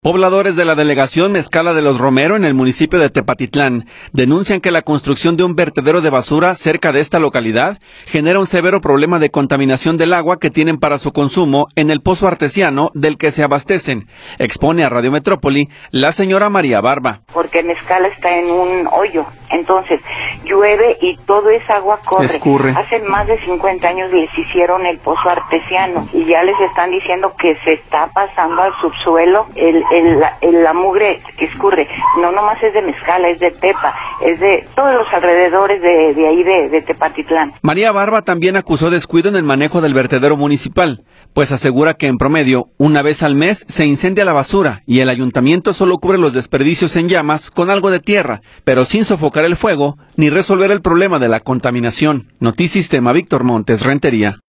Pobladores de la delegación Mezcala de los Romero en el municipio de Tepatitlán denuncian que la construcción de un vertedero de basura cerca de esta localidad genera un severo problema de contaminación del agua que tienen para su consumo en el pozo artesiano del que se abastecen. Expone a Radio Metrópoli la señora María Barba. Porque Mezcala está en un hoyo, entonces llueve y todo esa agua escurre. Hace más de 50 años les hicieron el pozo artesiano y ya les están diciendo que se está pasando al subsuelo la mugre que escurre. No nomás es de Mezcala, es de Tepa, es de todos los alrededores de ahí de Tepatitlán. María Barba también acusó descuido en el manejo del vertedero municipal, pues asegura que en promedio, una vez al mes, se incendia la basura y el ayuntamiento solo cubre los desperdicios en llamas con algo de tierra, pero sin sofocar el fuego ni resolver el problema de la contaminación. Noticistema, Víctor Montes, Rentería.